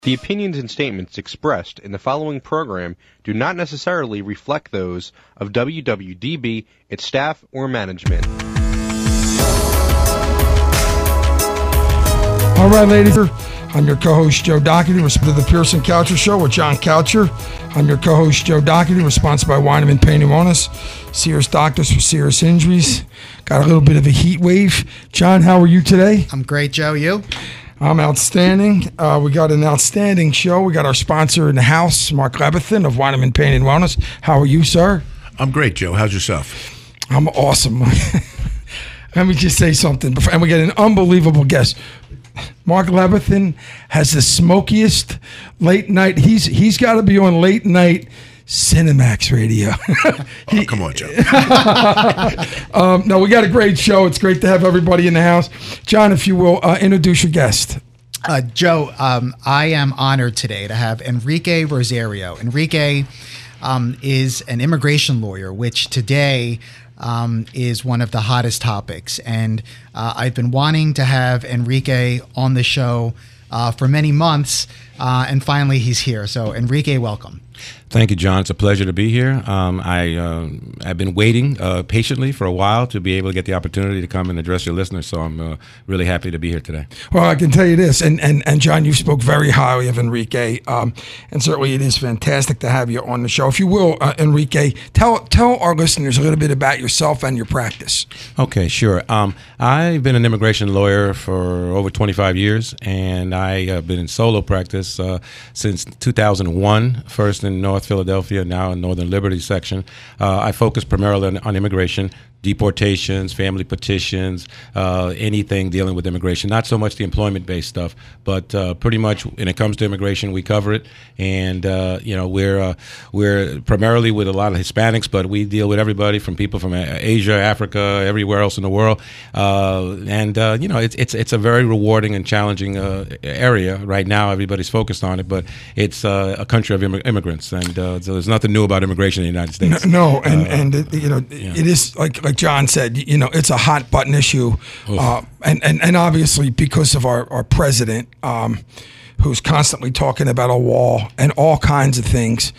The opinions and statements expressed in the following program do not necessarily reflect those of WWDB, its staff, or management. All right, ladies, I'm your co-host, Joe Doherty, responsible to the Pearson Coucher Show with John Coucher. I'm your co-host, Joe Doherty, responsible by Weineman Pain and Wellness, Sears Doctors for serious injuries. Got a little bit of a heat wave. John, how are you today? I'm great, Joe. You? I'm outstanding. We got an outstanding show. We got our sponsor in the house, Mark Lebethan of Weineman Pain and Wellness. How are you, sir? I'm great, Joe. How's yourself? I'm awesome. Let me just say something. And we get an unbelievable guest. Mark Lebethan has the smokiest late night. He's got to be on late night Cinemax Radio. Come on, Joe. No, we got a great show. It's great to have everybody in the house. John, if you will, introduce your guest. Joe, I am honored today to have Enrique Rosario. Enrique is an immigration lawyer, which today is one of the hottest topics. And I've been wanting to have Enrique on the show for many months, and finally he's here. So, Enrique, welcome. Thank you, John. It's a pleasure to be here. I've been waiting patiently for a while to be able to get the opportunity to come and address your listeners, so I'm really happy to be here today. Well, I can tell you this, and John, you spoke very highly of Enrique, and certainly it is fantastic to have you on the show. If you will, Enrique, tell our listeners a little bit about yourself and your practice. Okay, sure. I've been an immigration lawyer for over 25 years, and I have been in solo practice since 2001, first in North Philadelphia, now in Northern Liberty section. I focus primarily on immigration, deportations, family petitions, anything dealing with immigration. Not so much the employment-based stuff, but pretty much when it comes to immigration, we cover it. And we're primarily with a lot of Hispanics, but we deal with everybody from people from Asia, Africa, everywhere else in the world. It's a very rewarding and challenging area right now. Everybody's focused on it, but it's a country of immigrants, and so there's nothing new about immigration in the United States. It is like John said, it's a hot button issue, and obviously because of our president, who's constantly talking about a wall and all kinds of things,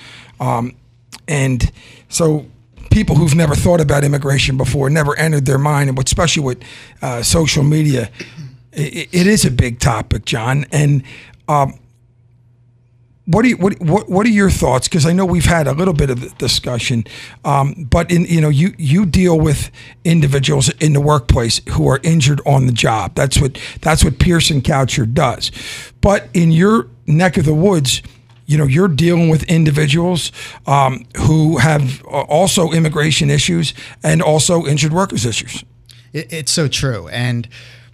and so people who've never thought about immigration before, never entered their mind, and especially with social media, it is a big topic, John. And what are your thoughts? Because I know we've had a little bit of discussion, but you deal with individuals in the workplace who are injured on the job. That's what Pearson Coucher does. But in your neck of the woods, you're dealing with individuals who have also immigration issues and also injured workers issues. It's so true. And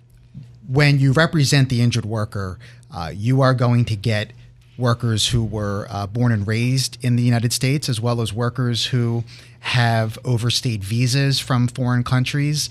when you represent the injured worker, you are going to get workers who were born and raised in the United States, as well as workers who have overstayed visas from foreign countries,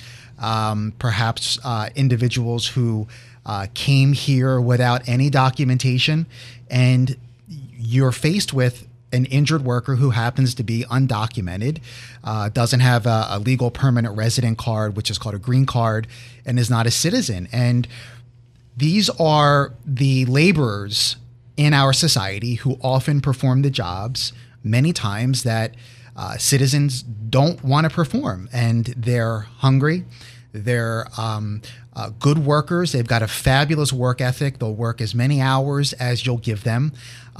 perhaps individuals who came here without any documentation, and you're faced with an injured worker who happens to be undocumented, doesn't have a legal permanent resident card, which is called a green card, and is not a citizen. And these are the laborers in our society who often perform the jobs many times that citizens don't want to perform, and they're hungry. They're good workers. They've got a fabulous work ethic. They'll work as many hours as you'll give them.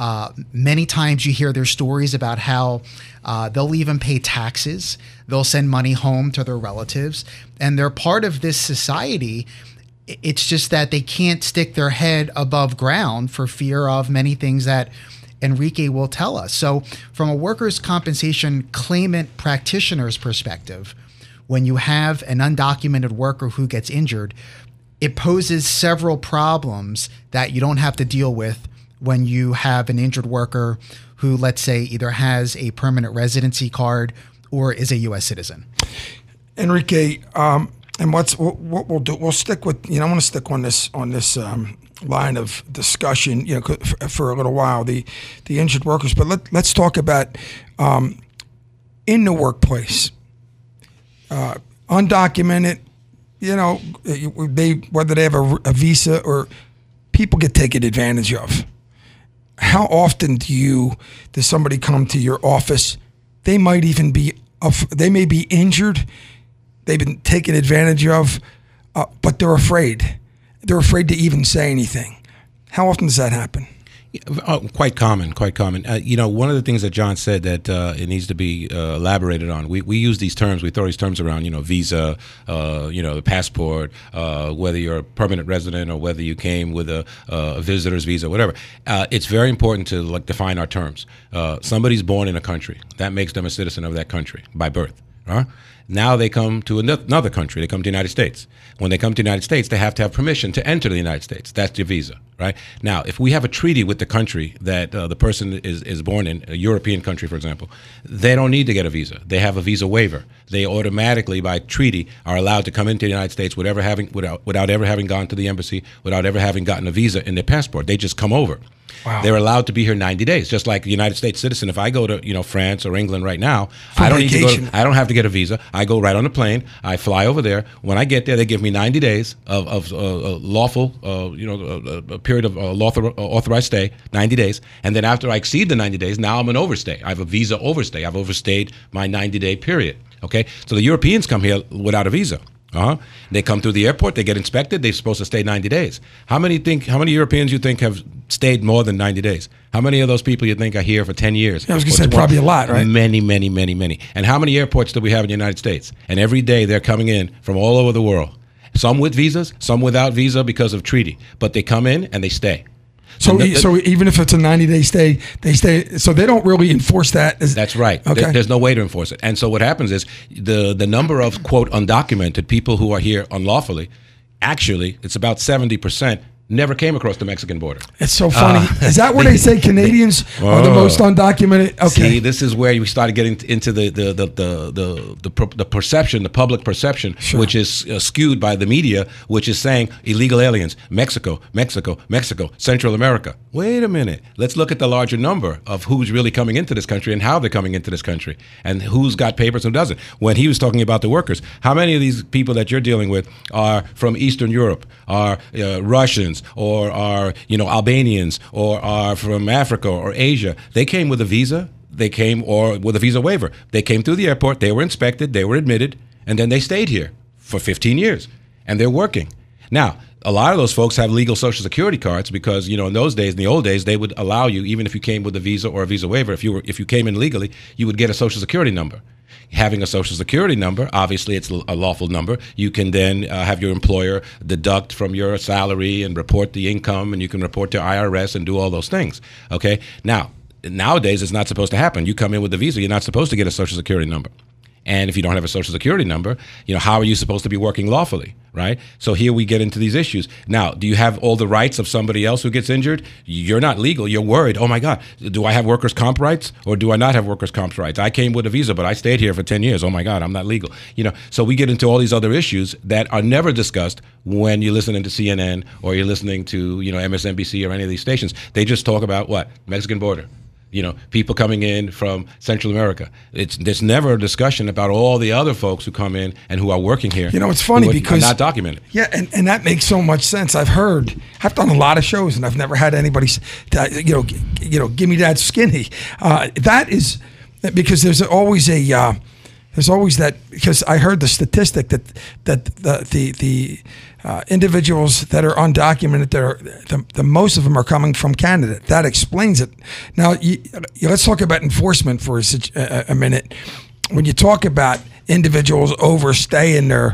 Many times you hear their stories about how they'll even pay taxes. They'll send money home to their relatives, and they're part of this society. It's just that they can't stick their head above ground for fear of many things that Enrique will tell us. So from a workers' compensation claimant practitioner's perspective, when you have an undocumented worker who gets injured, it poses several problems that you don't have to deal with when you have an injured worker who, let's say, either has a permanent residency card or is a U.S. citizen. Enrique, and what we'll do, we'll stick with, I want to stick on this line of discussion, for a little while, the injured workers. But let's talk about in the workplace, undocumented, whether they have a visa or people get taken advantage of. how often does somebody come to your office? They might even they may be injured. They've been taken advantage of, but they're afraid. They're afraid to even say anything. How often does that happen? Quite common. One of the things that John said that it needs to be elaborated on. We use these terms. We throw these terms around. Visa, the passport, whether you're a permanent resident or whether you came with a visitor's visa, whatever. It's very important to define our terms. Somebody's born in a country. That makes them a citizen of that country by birth. Now they come to another country. They come to the United States. When they come to the United States, they have to have permission to enter the United States. That's your visa, right? Now, if we have a treaty with the country that the person is born in, a European country, for example, they don't need to get a visa. They have a visa waiver. They automatically, by treaty, are allowed to come into the United States without ever having gone to the embassy, without ever having gotten a visa in their passport. They just come over. Wow. They're allowed to be here 90 days, just like a United States citizen. If I go to France or England right now, I don't have to get a visa. I go right on a plane. I fly over there. When I get there, they give me 90 days of lawful, a period of authorized stay, 90 days. And then after I exceed the 90 days, now I'm an overstay. I have a visa overstay. I've overstayed my 90-day period. Okay, so the Europeans come here without a visa. They come through the airport. They get inspected. They're supposed to stay 90 days. How many Europeans you think have stayed more than 90 days? How many of those people you think are here for 10 years? I was going to say probably a lot, right? Many. And how many airports do we have in the United States? And every day they're coming in from all over the world. Some with visas, some without visa because of treaty. But they come in and they stay. So even if it's a 90-day stay, they stay. So they don't really enforce that. That's right. Okay. There's no way to enforce it. And so what happens is the number of, quote, undocumented people who are here unlawfully, actually, it's about 70%. Never came across the Mexican border. It's so funny. Is that where they say Canadians are the most undocumented? Okay. See, this is where we started getting into the perception, the public perception, sure, which is skewed by the media, which is saying illegal aliens, Mexico, Central America. Wait a minute. Let's look at the larger number of who's really coming into this country and how they're coming into this country and who's got papers and who doesn't. When he was talking about the workers, how many of these people that you're dealing with are from Eastern Europe, are Russians, or are Albanians, or are from Africa or Asia? They came with a visa. They came or with a visa waiver. They came through the airport. They were inspected. They were admitted, and then they stayed here for 15 years, and they're working. Now, a lot of those folks have legal Social Security cards because in those days, in the old days, they would allow you, even if you came with a visa or a visa waiver, if you came in legally, you would get a Social Security number. Having a Social Security number, obviously it's a lawful number. You can then have your employer deduct from your salary and report the income, and you can report to IRS and do all those things. Okay? Now, nowadays it's not supposed to happen. You come in with a visa, you're not supposed to get a Social Security number. And if you don't have a Social Security number, how are you supposed to be working lawfully, right? So here we get into these issues. Now, do you have all the rights of somebody else who gets injured? You're not legal. You're worried. Oh, my God, do I have workers' comp rights or do I not have workers' comp rights? I came with a visa, but I stayed here for 10 years. Oh, my God, I'm not legal. So we get into all these other issues that are never discussed when you're listening to CNN or you're listening to, MSNBC or any of these stations. They just talk about what? Mexican border. People coming in from Central America. There's never a discussion about all the other folks who come in and who are working here. It's funny because not documented. Yeah, and that makes so much sense. I've done a lot of shows, and I've never had anybody, give me that skinny. That is because there's always that, because I heard the statistic that the individuals that are undocumented, the most of them are coming from Canada. That explains it. Now, let's talk about enforcement for a minute. When you talk about individuals overstaying their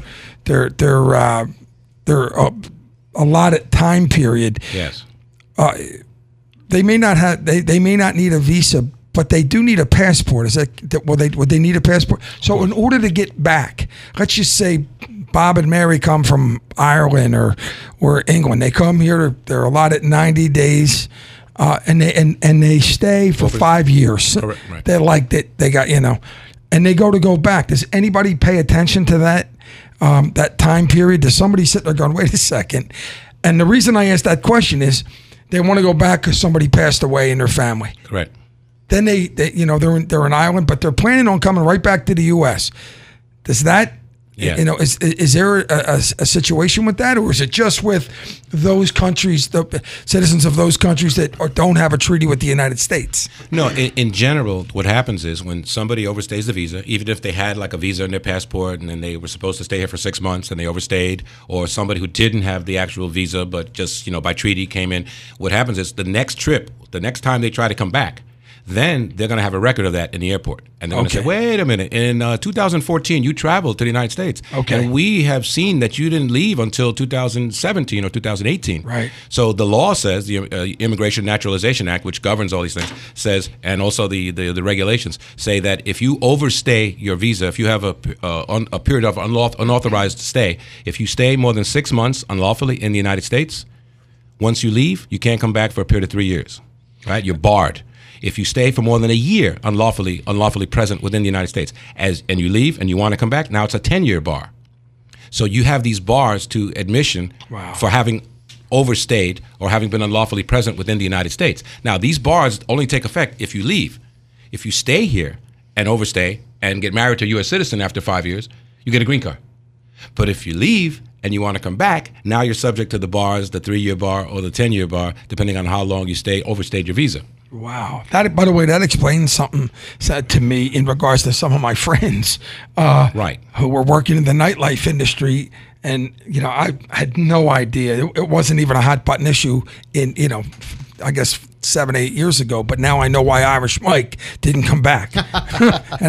allotted time period, yes, they may not need a visa, but they do need a passport. Is that would they need a passport? So in order to get back, let's just say Bob and Mary come from Ireland or England. They come here. They're allotted 90 days, and they stay for 5 years. Correct, right. They're like that. They got and they go back. Does anybody pay attention to that that time period? Does somebody sit there going, wait a second? And the reason I ask that question is they want to go back because somebody passed away in their family. Correct. Then they're in Ireland, but they're planning on coming right back to the U.S. Does that Yeah. Is there a situation with that, or is it just with those countries, the citizens of those countries that don't have a treaty with the United States? No, in general, what happens is when somebody overstays the visa, even if they had like a visa in their passport and then they were supposed to stay here for 6 months and they overstayed, or somebody who didn't have the actual visa but just by treaty came in, what happens is the next trip, the next time they try to come back, then they're going to have a record of that in the airport. And they're going to say, wait a minute, in 2014, you traveled to the United States. Okay. And we have seen that you didn't leave until 2017 or 2018. Right. So the law says, the Immigration Naturalization Act, which governs all these things, says, and also the regulations say that if you overstay your visa, if you have a period of unauthorized stay, if you stay more than 6 months unlawfully in the United States, once you leave, you can't come back for a period of 3 years. Right? You're barred. If you stay for more than a year unlawfully present within the United States, and you leave and you want to come back, now it's a 10-year bar. So you have these bars to admission for having overstayed or having been unlawfully present within the United States. Now, these bars only take effect if you leave. If you stay here and overstay and get married to a U.S. citizen after 5 years, you get a green card. But if you leave and you want to come back, now you're subject to the bars, the 3-year bar or the 10-year bar, depending on how long you overstayed your visa. Wow. That, by the way, that explains something said to me in regards to some of my friends who were working in the nightlife industry. And, I had no idea. It wasn't even a hot button issue in, I guess 7-8 years ago. But now I know why Irish Mike didn't come back. and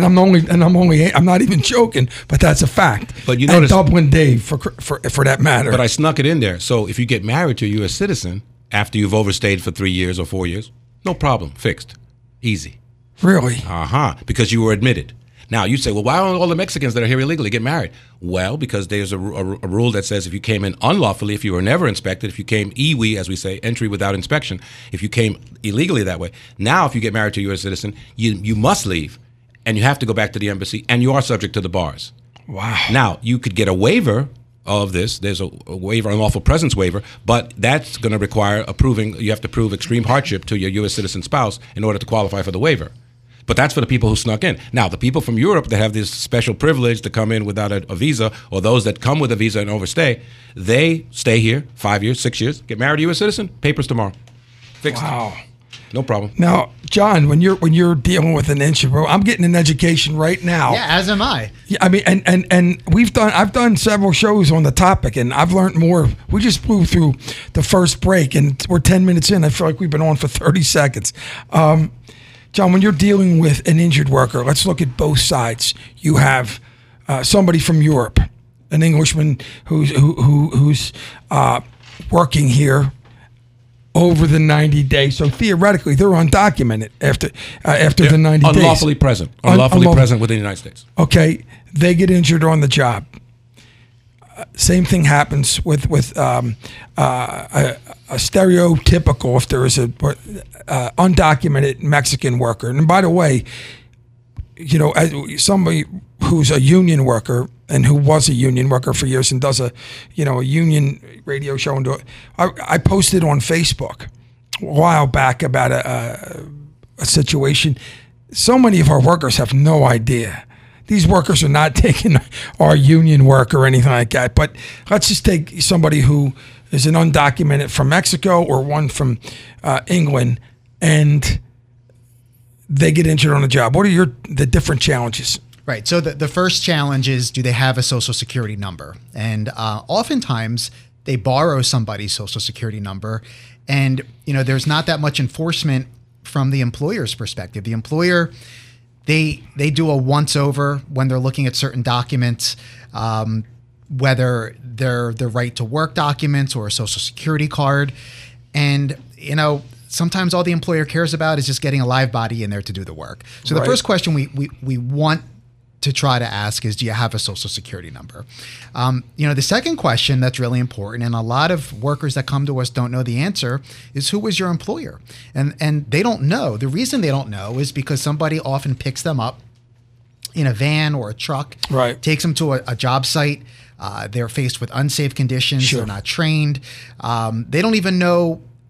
I'm not even joking, but that's a fact. But you notice, Dublin Dave for that matter. But I snuck it in there. So if you get married to a U.S. citizen after you've overstayed for 3 years or 4 years, no problem. Fixed. Easy. Really? Because you were admitted. Now, you say, well, why don't all the Mexicans that are here illegally get married? Well, because there's a rule that says if you came in unlawfully, if you were never inspected, if you came EWI, as we say, entry without inspection, if you came illegally that way, now if you get married to a U.S. citizen, you must leave, and you have to go back to the embassy, and you are subject to the bars. Wow. Now, you could get a waiver of this. There's a waiver, unlawful presence waiver, but that's going to require you have to prove extreme hardship to your U.S. citizen spouse in order to qualify for the waiver. But that's for the people who snuck in. Now, the people from Europe that have this special privilege to come in without a visa, or those that come with a visa and overstay, they stay here 5 years, 6 years, get married to a U.S. citizen, papers tomorrow. Fixed. Wow. No problem. Now, John, when you're dealing with an introvert, I'm getting an education right now. Yeah, as am I. Yeah, I mean, and I've done several shows on the topic, and I've learned more. We just flew through the first break, and we're 10 minutes in. I feel like we've been on for 30 seconds. John, when you're dealing with an injured worker, let's look at both sides. You have somebody from Europe, an Englishman who's working here over the 90 days. So theoretically, they're undocumented after the 90 days. Unlawfully present. Unlawfully present within the United States. Okay. They get injured on the job. Same thing happens with a stereotypical, if there is a undocumented Mexican worker. And by the way, as somebody who's a union worker and who was a union worker for years and does a union radio show, and I posted on Facebook a while back about a situation. So many of our workers have no idea. These workers are not taking our union work or anything like that. But let's just take somebody who is an undocumented from Mexico or one from England, and they get injured on the job. What are the different challenges? Right. So the first challenge is, do they have a Social Security number? And oftentimes they borrow somebody's Social Security number, and there's not that much enforcement from the employer's perspective. The employer, they do a once over when they're looking at certain documents, whether they're the right to work documents or a Social Security card, and sometimes all the employer cares about is just getting a live body in there to do the work. So the first question we want to try to ask is, do you have a Social Security number? The second question that's really important, and a lot of workers that come to us don't know the answer, is who was your employer? And they don't know. The reason they don't know is because somebody often picks them up in a van or a truck, takes them to a job site. They're faced with unsafe conditions. Sure. They're not trained. They don't even know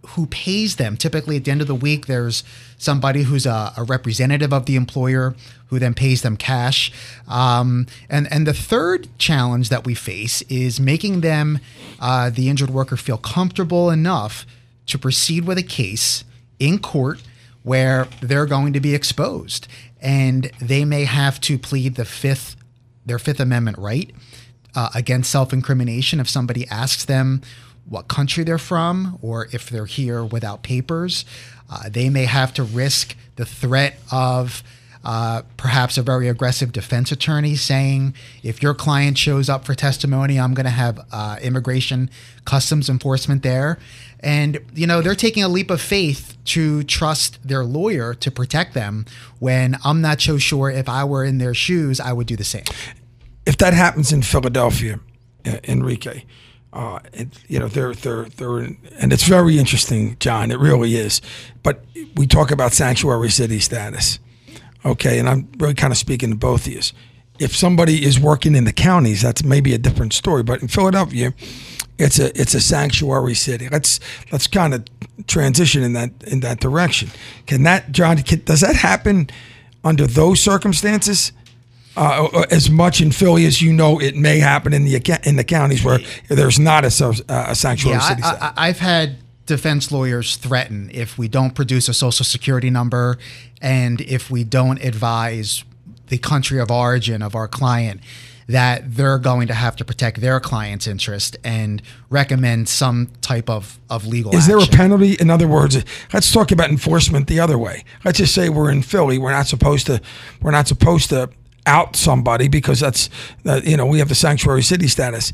who pays them. Typically, at the end of the week, there's somebody who's a representative of the employer who then pays them cash. And the third challenge that we face is making them, the injured worker, feel comfortable enough to proceed with a case in court where they're going to be exposed, and they may have to plead their Fifth Amendment right against self-incrimination if somebody asks them what country they're from or if they're here without papers. They may have to risk the threat of perhaps a very aggressive defense attorney saying, if your client shows up for testimony, I'm going to have immigration customs enforcement there. And, they're taking a leap of faith to trust their lawyer to protect them when I'm not so sure if I were in their shoes, I would do the same. If that happens in Philadelphia, Enrique, they're and it's very interesting, John. It really is. But we talk about sanctuary city status, okay? And I'm really kind of speaking to both of you. If somebody is working in the counties, that's maybe a different story. But in Philadelphia, it's a sanctuary city. Let's kind of transition in that direction. Does that happen under those circumstances? As much in Philly as it may happen in the counties where there's not a sanctuary city. I've had defense lawyers threaten if we don't produce a social security number and if we don't advise the country of origin of our client, that they're going to have to protect their client's interest and recommend some type of legal action. Is there a penalty? In other words, let's talk about enforcement the other way. Let's just say we're in Philly. We're not supposed to out somebody because that's we have the sanctuary city status.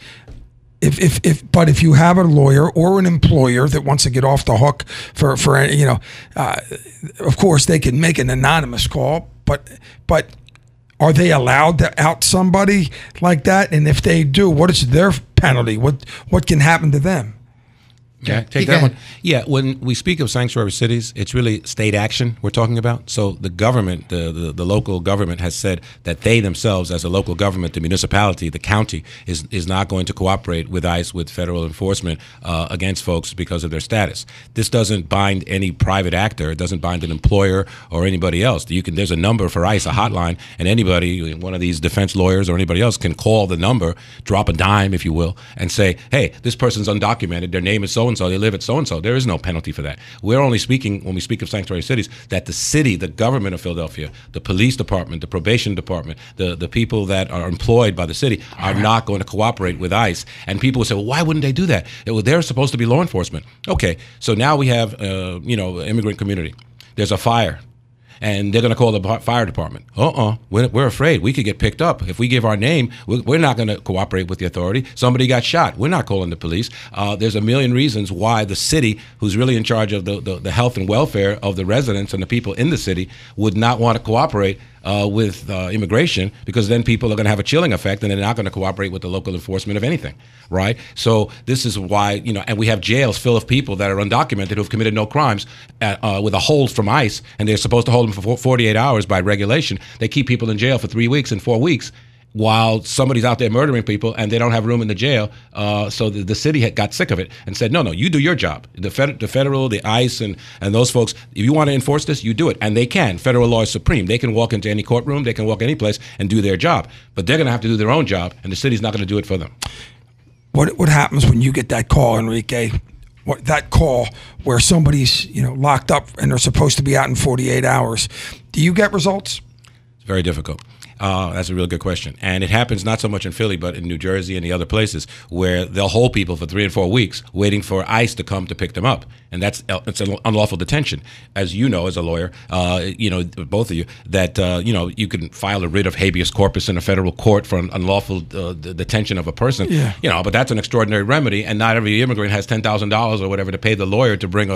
But if you have a lawyer or an employer that wants to get off the hook for of course they can make an anonymous call, but are they allowed to out somebody like that? And if they do, what is their penalty? What can happen to them? Yeah, take that one. Yeah, when we speak of sanctuary cities, it's really state action we're talking about. So the government, the local government has said that they themselves, as a local government, the municipality, the county, is not going to cooperate with ICE, with federal enforcement against folks because of their status. This doesn't bind any private actor. It doesn't bind an employer or anybody else. There's a number for ICE, a hotline, and anybody, one of these defense lawyers or anybody else, can call the number, drop a dime, if you will, and say, hey, this person's undocumented, their name is so-and-so, they live at so-and-so. There is no penalty for that. We're only speaking, when we speak of sanctuary cities, that the city, the government of Philadelphia, the police department, the probation department, the people that are employed by the city are not going to cooperate with ICE. And people will say, well, why wouldn't they do that? They're supposed to be law enforcement. Okay, so now we have, immigrant community. There's a fire. And they're going to call the fire department. We're afraid we could get picked up. If we give our name, we're not going to cooperate with the authority. Somebody got shot. We're not calling the police. There's a million reasons why the city, who's really in charge of the health and welfare of the residents and the people in the city, would not want to cooperate with immigration, because then people are going to have a chilling effect and they're not going to cooperate with the local enforcement of anything, right? So this is why, and we have jails full of people that are undocumented who have committed no crimes with a hold from ICE, and they're supposed to hold them for 48 hours by regulation. They keep people in jail for 3 weeks and 4 weeks while somebody's out there murdering people and they don't have room in the jail. So the city got sick of it and said, no, you do your job. The federal, the ICE, and those folks, if you want to enforce this, you do it. And they can. Federal law is supreme. They can walk into any courtroom, they can walk any place and do their job. But they're going to have to do their own job, and the city's not going to do it for them. What happens when you get that call, Enrique? That call where somebody's locked up and they're supposed to be out in 48 hours. Do you get results? It's very difficult. That's a real good question. And it happens not so much in Philly, but in New Jersey and the other places where they'll hold people for 3 and 4 weeks waiting for ICE to come to pick them up. And it's an unlawful detention. As you know, as a lawyer, both of you, that, you can file a writ of habeas corpus in a federal court for an unlawful detention of a person. Yeah. But that's an extraordinary remedy, and not every immigrant has $10,000 or whatever to pay the lawyer to bring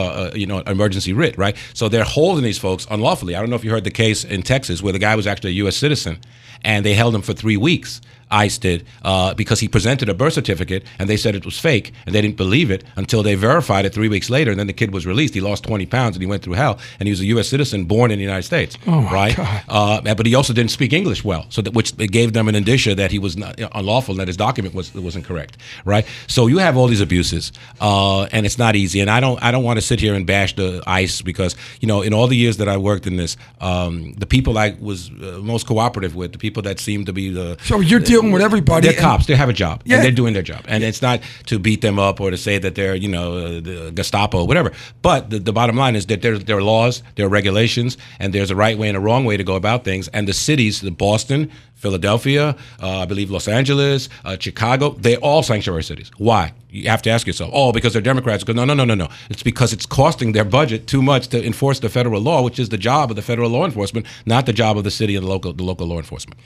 an emergency writ, right? So they're holding these folks unlawfully. I don't know if you heard the case in Texas where the guy was actually a U.S. citizen, citizen, and they held him for 3 weeks. ICE did, because he presented a birth certificate and they said it was fake, and they didn't believe it until they verified it 3 weeks later, and then the kid was released. He lost 20 pounds and he went through hell, and he was a U.S. citizen born in the United States. Oh my right? God. But he also didn't speak English well, so which it gave them an indicia that he was not unlawful and that his document wasn't correct. Right? So you have all these abuses, and it's not easy. And I don't want to sit here and bash the ICE, because in all the years that I worked in this, the people I was most cooperative with, the people that seemed to be the So you're dealing with everybody. They're cops. They have a job, Yeah. and they're doing their job. And it's not to beat them up or to say that they're, the Gestapo or whatever. But the bottom line is that there are laws, there are regulations, and there's a right way and a wrong way to go about things. And the cities, the Boston, Philadelphia, I believe Los Angeles, Chicago, they're all sanctuary cities. Why? You have to ask yourself, because they're Democrats. No. It's because it's costing their budget too much to enforce the federal law, which is the job of the federal law enforcement, not the job of the city and the local law enforcement.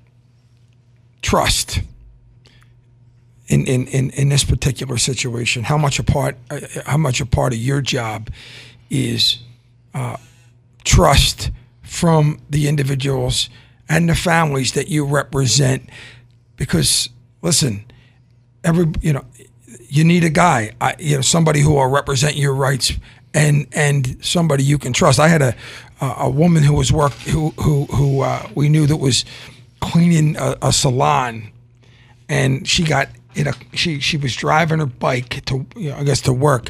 Trust in this particular situation. How much a part of your job is trust from the individuals and the families that you represent? Because listen, you need a guy, somebody who will represent your rights and somebody you can trust. I had a woman who was who we knew that was cleaning a salon, and she got she was driving her bike to work.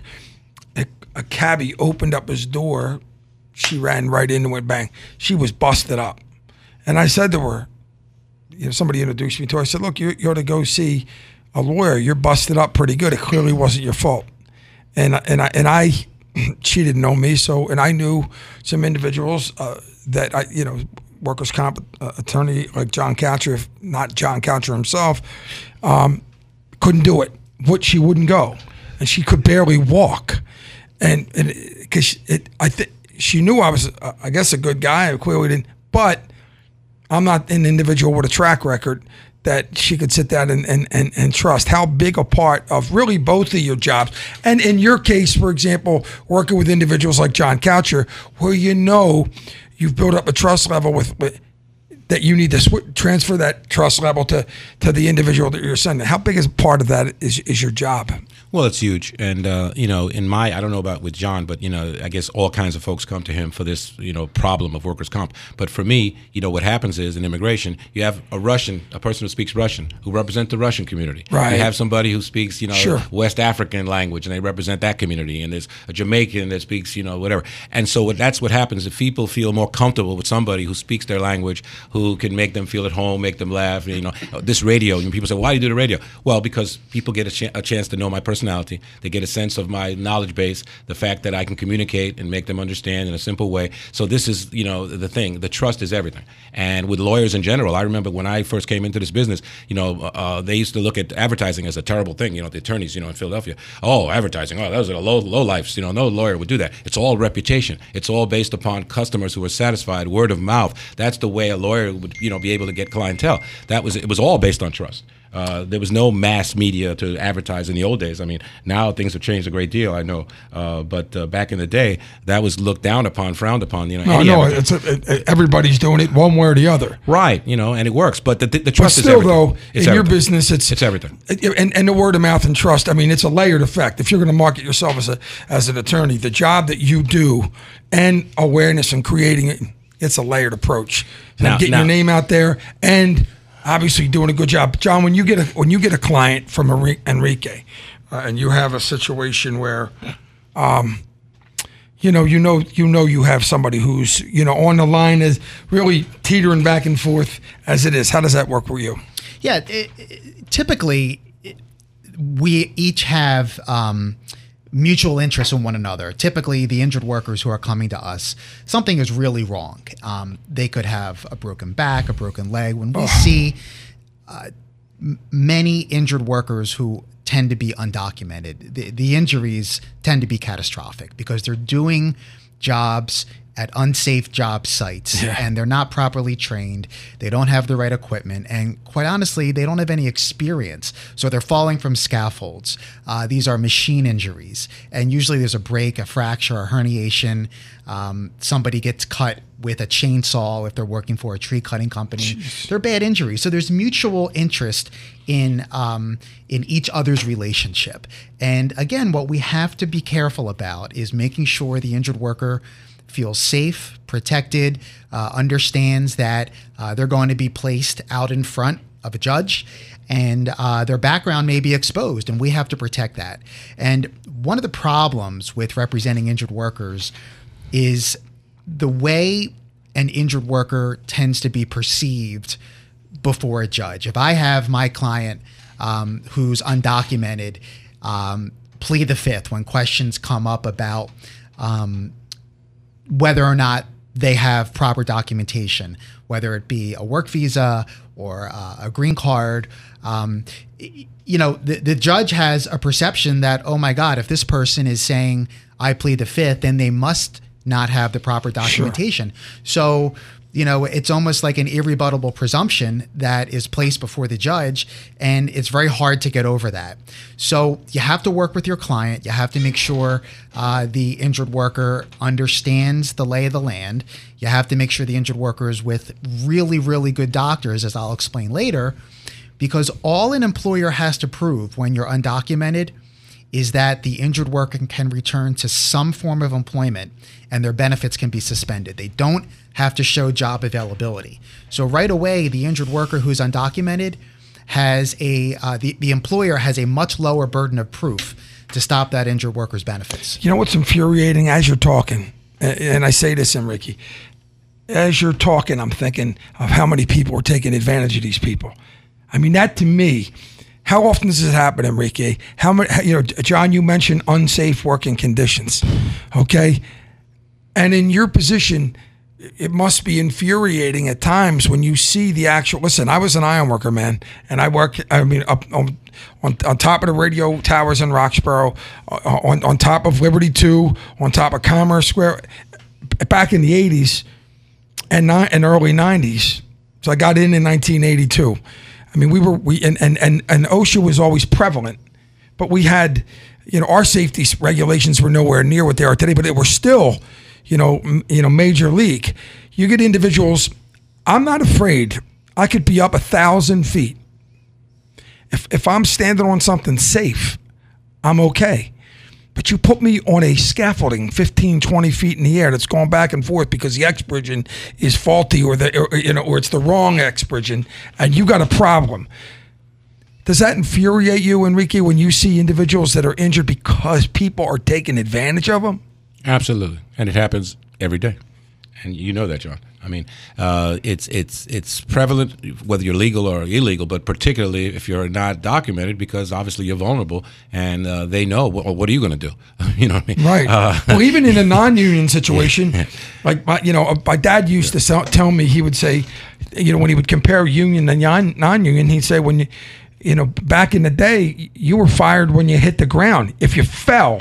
A cabbie opened up his door. She ran right into it, bang. She was busted up. And I said to her, somebody introduced me to her. I said, look, you ought to go see a lawyer. You're busted up pretty good. It clearly wasn't your fault. And I she didn't know me, and I knew some individuals that workers' comp attorney like John Coucher, if not John Coucher himself, couldn't do it. She wouldn't go, and she could barely walk, and because she knew I was, I guess, a good guy. I clearly didn't, but I'm not an individual with a track record that she could sit down and trust. How big a part of really both of your jobs, and in your case, for example, working with individuals like John Coucher, where you've built up a trust level with that you need to transfer that trust level to the individual that you're sending. How big is part of that is your job? Well, it's huge. And, I don't know about with John, but, I guess all kinds of folks come to him for this, problem of workers' comp. But for me, what happens is in immigration, you have a person who speaks Russian, who represents the Russian community. Right. You have somebody who speaks, Sure. West African language, and they represent that community. And there's a Jamaican that speaks, whatever. And so that's what happens. If people feel more comfortable with somebody who speaks their language, who can make them feel at home, make them laugh, this radio, people say, why do you do the radio? Well, because people get a chance to know my personality. They get a sense of my knowledge base, the fact that I can communicate and make them understand in a simple way. So this is, the thing. The trust is everything. And with lawyers in general, I remember when I first came into this business, they used to look at advertising as a terrible thing. The attorneys, in Philadelphia, advertising, those are low lifes. No lawyer would do that. It's all reputation. It's all based upon customers who are satisfied, word of mouth. That's the way a lawyer would, be able to get clientele. It was all based on trust. There was no mass media to advertise in the old days. I mean, now things have changed a great deal, I know. But back in the day, that was looked down upon, frowned upon. Everybody's doing it one way or the other. Right, and it works. But the trust is everything. But still, though, in your business, it's everything. And the word of mouth and trust, it's a layered effect. If you're going to market yourself as an attorney, the job that you do and awareness and creating it, it's a layered approach. Getting your name out there and obviously doing a good job. John, when you get a client from Enrique, and you have a situation where, you have somebody who's on the line, is really teetering back and forth as it is. How does that work for you? Yeah, typically we each have mutual interest in one another. Typically, the injured workers who are coming to us, something is really wrong. They could have a broken back, a broken leg. When we see many injured workers who tend to be undocumented, the injuries tend to be catastrophic because they're doing jobs at unsafe job sites, and they're not properly trained. They don't have the right equipment, and quite honestly, they don't have any experience. So they're falling from scaffolds. These are machine injuries, and usually there's a break, a fracture, a herniation. Somebody gets cut with a chainsaw if they're working for a tree cutting company. Jeez. They're bad injuries. So there's mutual interest in each other's relationship. And again, what we have to be careful about is making sure the injured worker feels safe, protected, understands that they're going to be placed out in front of a judge, and their background may be exposed, and we have to protect that. And one of the problems with representing injured workers is the way an injured worker tends to be perceived before a judge. If I have my client who's undocumented plead the fifth when questions come up about whether or not they have proper documentation, whether it be a work visa or a green card, the judge has a perception that, oh my God, if this person is saying I plead the fifth, then they must not have the proper documentation. Sure. So, it's almost like an irrebuttable presumption that is placed before the judge, and it's very hard to get over that. So you have to work with your client. You have to make sure the injured worker understands the lay of the land. You have to make sure the injured worker is with really, really good doctors, as I'll explain later, because all an employer has to prove when you're undocumented is that the injured worker can return to some form of employment and their benefits can be suspended. They don't have to show job availability. So right away, the injured worker who's undocumented has the employer has a much lower burden of proof to stop that injured worker's benefits. You know what's infuriating as you're talking, and I say this, Enrique, as you're talking, I'm thinking of how many people are taking advantage of these people. I mean, that to me, how often does this happen, Enrique? How many, John, you mentioned unsafe working conditions, okay? And in your position, it must be infuriating at times when you see the actual. Listen, I was an iron worker, man, and I work. I mean, up on top of the radio towers in Roxborough, on top of Liberty 2, on top of Commerce Square, back in the 80s and early 90s. So I got in 1982. I mean, and OSHA was always prevalent, but we had, our safety regulations were nowhere near what they are today, but they were still, major league. You get individuals. I'm not afraid. I could be up 1,000 feet. If I'm standing on something safe, I'm okay. But you put me on a scaffolding 15, 20 feet in the air that's going back and forth because the X bridging is faulty or it's the wrong X bridging, and you got a problem. Does that infuriate you, Enrique, when you see individuals that are injured because people are taking advantage of them? Absolutely, and it happens every day, and you know that, John. I mean, it's prevalent whether you're legal or illegal, but particularly if you're not documented, because obviously you're vulnerable, and they know. What are you going to do? You know what I mean? Right. Well, even in a non-union situation, like my dad used to tell me, he would say, when he would compare union and non-union, he'd say when back in the day, you were fired when you hit the ground. If you fell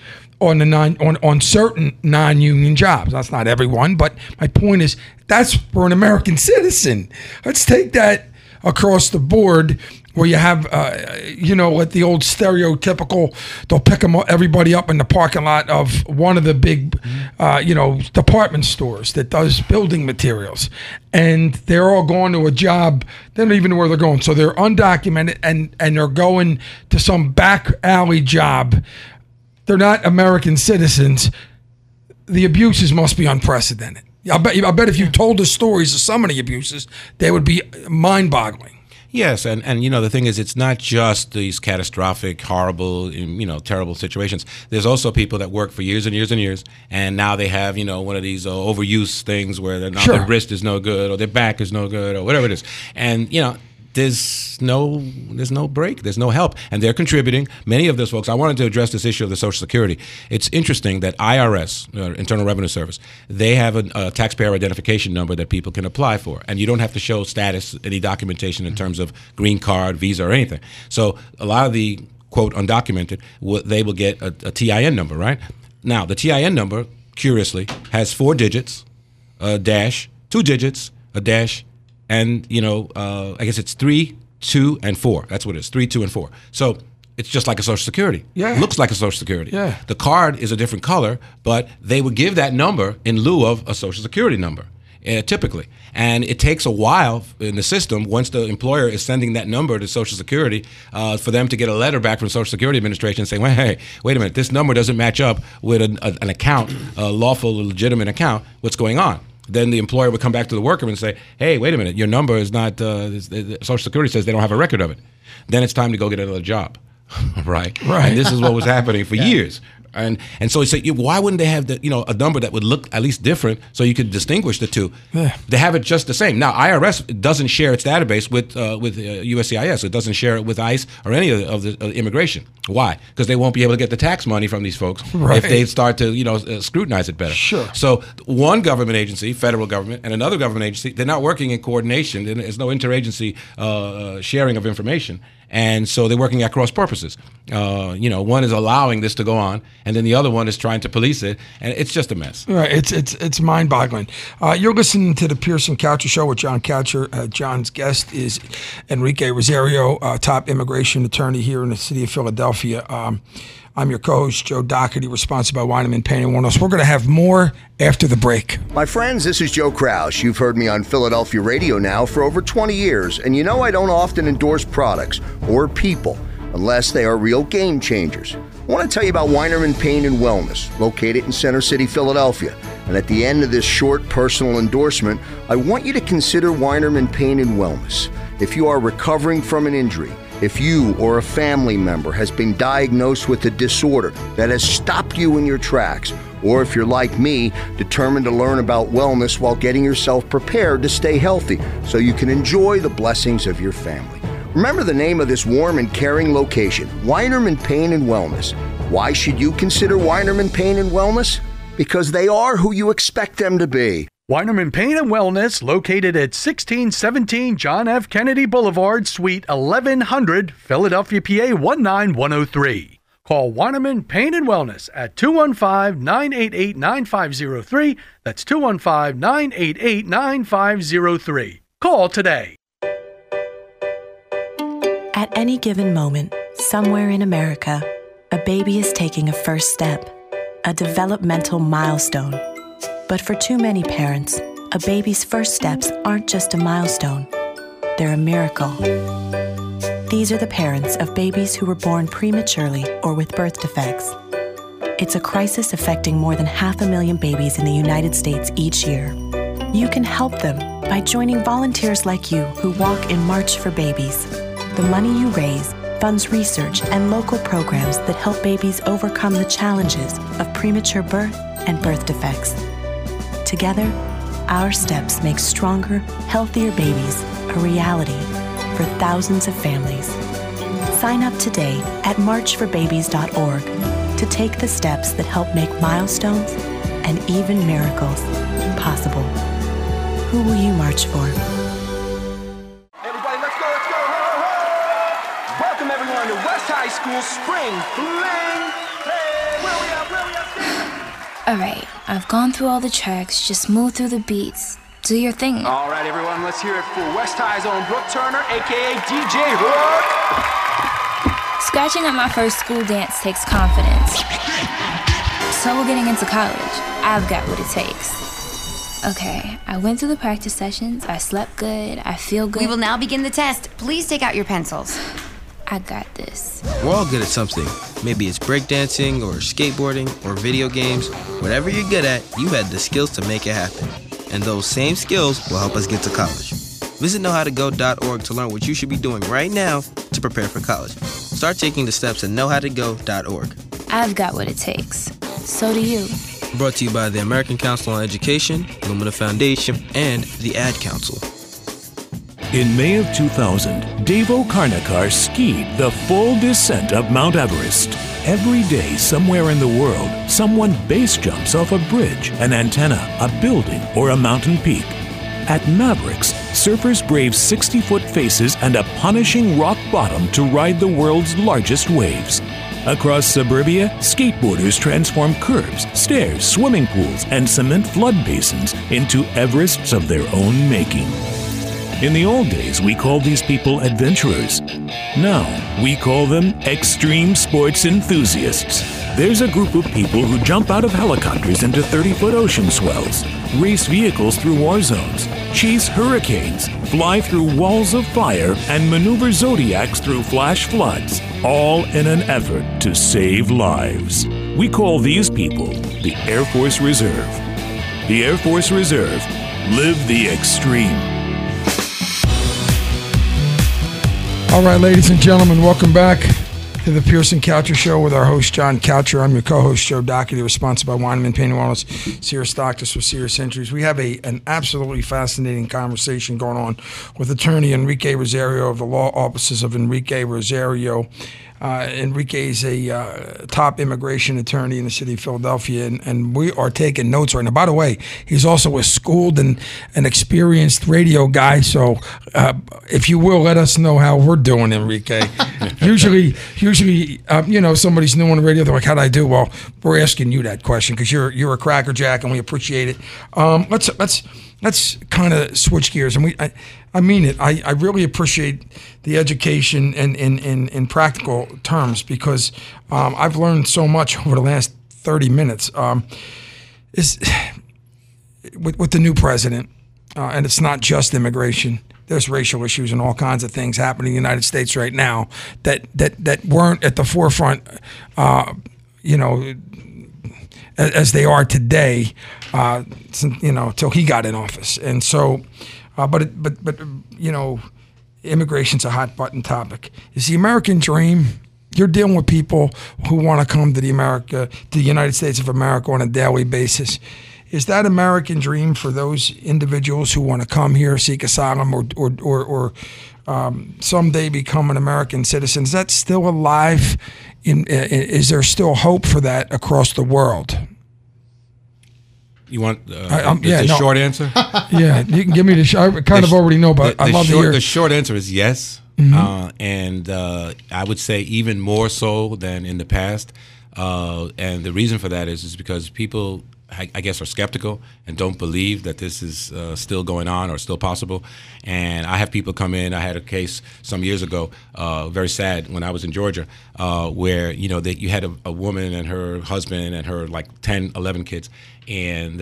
on certain non-union jobs. That's not everyone, but my point is that's for an American citizen. Let's take that across the board where you have, what the old stereotypical, they'll pick everybody up in the parking lot of one of the big, department stores that does building materials. And they're all going to a job, they don't even know where they're going. So they're undocumented and they're going to some back alley job. They're not American citizens. The abuses must be unprecedented. I bet if you told the stories of some of the abuses, they would be mind-boggling. Yes, and the thing is, it's not just these catastrophic, horrible, terrible situations. There's also people that work for years and years and years, and now they have, one of these overuse things where their wrist is no good or their back is no good or whatever it is. And, there's no break. There's no help. And they're contributing. Many of those folks, I wanted to address this issue of the Social Security. It's interesting that IRS, Internal Revenue Service, they have a taxpayer identification number that people can apply for. And you don't have to show status, any documentation in terms of green card, visa, or anything. So a lot of the, quote, undocumented, they will get a TIN number, right? Now, the TIN number curiously, has 4 digits, a dash, 2 digits, a dash, and, I guess it's 3, 2, and 4. That's what it is, 3, 2, and 4. So it's just like a Social Security. Yeah. It looks like a Social Security. Yeah. The card is a different color, but they would give that number in lieu of a Social Security number, typically. And it takes a while in the system, once the employer is sending that number to Social Security, for them to get a letter back from Social Security Administration saying, well, hey, wait a minute, this number doesn't match up with an account, a lawful, legitimate account. What's going on? Then the employer would come back to the worker and say, hey, wait a minute, your number is not, Social Security says they don't have a record of it. Then it's time to go get another job. Right. And this is what was happening for years. And so he said, why wouldn't they have a number that would look at least different so you could distinguish the two? Yeah. They have it just the same. Now, IRS doesn't share its database with USCIS. It doesn't share it with ICE or any of the immigration. Why? Because they won't be able to get the tax money from these folks if they start to scrutinize it better. Sure. So one government agency, federal government, and another government agency, they're not working in coordination. There's no interagency sharing of information. And so they're working at cross purposes. One is allowing this to go on, and then the other one is trying to police it, and it's just a mess. Right, it's mind-boggling. You're listening to the Pearson Coucher Show with John Coucher. John's guest is Enrique Rosario, top immigration attorney here in the city of Philadelphia. I'm your co-host, Joe Doherty, sponsored by Weinerman Pain and Wellness. We're going to have more after the break. My friends, this is Joe Kraus. You've heard me on Philadelphia radio now for over 20 years, and you know I don't often endorse products or people unless they are real game changers. I want to tell you about Weinerman Pain and Wellness, located in Center City, Philadelphia. And at the end of this short personal endorsement, I want you to consider Weinerman Pain and Wellness. If you are recovering from an injury, if you or a family member has been diagnosed with a disorder that has stopped you in your tracks, or if you're like me, determined to learn about wellness while getting yourself prepared to stay healthy so you can enjoy the blessings of your family. Remember the name of this warm and caring location, Weinerman Pain and Wellness. Why should you consider Weinerman Pain and Wellness? Because they are who you expect them to be. Weinerman Pain and Wellness, located at 1617 John F. Kennedy Boulevard, Suite 1100, Philadelphia, PA 19103. Call Weinerman Pain and Wellness at 215-988-9503. That's 215-988-9503. Call today. At any given moment, somewhere in America, a baby is taking a first step, a developmental milestone. But for too many parents, a baby's first steps aren't just a milestone. They're a miracle. These are the parents of babies who were born prematurely or with birth defects. It's a crisis affecting more than 500,000 babies in the United States each year. You can help them by joining volunteers like you who walk in March for Babies. The money you raise funds research and local programs that help babies overcome the challenges of premature birth and birth defects. Together, our steps make stronger, healthier babies a reality for thousands of families. Sign up today at marchforbabies.org to take the steps that help make milestones and even miracles possible. Who will you march for? Everybody, let's go, let's go. Ho, ho. Welcome everyone to West High School Spring Fling. Hey, where we at? Alright, I've gone through all the tracks, just move through the beats. Do your thing. Alright everyone, let's hear it for West High's own Brooke Turner, aka DJ Hook. Scratching at my first school dance takes confidence. So getting into college, I've got what it takes. Okay, I went through the practice sessions, I slept good, I feel good. We will now begin the test. Please take out your pencils. I got this. We're all good at something. Maybe it's breakdancing or skateboarding or video games. Whatever you're good at, you had the skills to make it happen. And those same skills will help us get to college. Visit knowhowtogo.org to learn what you should be doing right now to prepare for college. Start taking the steps at knowhowtogo.org. I've got what it takes. So do you. Brought to you by the American Council on Education, Lumina Foundation, and the Ad Council. In May of 2000, Devo Karnakar skied the full descent of Mount Everest. Every day, somewhere in the world, someone base jumps off a bridge, an antenna, a building, or a mountain peak. At Mavericks, surfers brave 60-foot faces and a punishing rock bottom to ride the world's largest waves. Across suburbia, skateboarders transform curbs, stairs, swimming pools, and cement flood basins into Everests of their own making. In the old days, we called these people adventurers. Now, we call them extreme sports enthusiasts. There's a group of people who jump out of helicopters into 30-foot ocean swells, race vehicles through war zones, chase hurricanes, fly through walls of fire, and maneuver zodiacs through flash floods, all in an effort to save lives. We call these people the Air Force Reserve. The Air Force Reserve. Live the extreme. All right, ladies and gentlemen, welcome back to the Pearson Coucher Show with our host, John Coucher. I'm your co-host, Joe Doherty, sponsored by Weinman Pain and Wellness, Serious Doctors for Serious Injuries. We have an absolutely fascinating conversation going on with attorney Enrique Rosario of the law offices of Enrique Rosario. Enrique is a top immigration attorney in the city of Philadelphia, and we are taking notes right now. By the way, he's also a schooled and an experienced radio guy, so if you will, let us know how we're doing, Enrique. Usually, somebody's new on the radio, they're like, how'd I do? Well, we're asking you that question because you're a crackerjack, and we appreciate it. Let's kind of switch gears, and I mean it. I really appreciate the education in practical terms because I've learned so much over the last 30 minutes. With the new president, and it's not just immigration. There's racial issues and all kinds of things happening in the United States right now that weren't at the forefront, as they are today, till he got in office. And so, but immigration's a hot button topic. Is the American dream? You're dealing with people who want to come to the United States of America on a daily basis. Is that American dream for those individuals who want to come here, seek asylum, or someday become an American citizen? Is that still alive? Is there still hope for that across the world? You want the short answer? Yeah, you can give me I kind of already know, but I'd love to hear. The short answer is yes. Mm-hmm. And I would say even more so than in the past. And the reason for that is because people, I guess, are skeptical and don't believe that this is still going on or still possible. And I have people come in. I had a case some years ago, very sad, when I was in Georgia, where you had a woman and her husband and her 10, 11 kids. And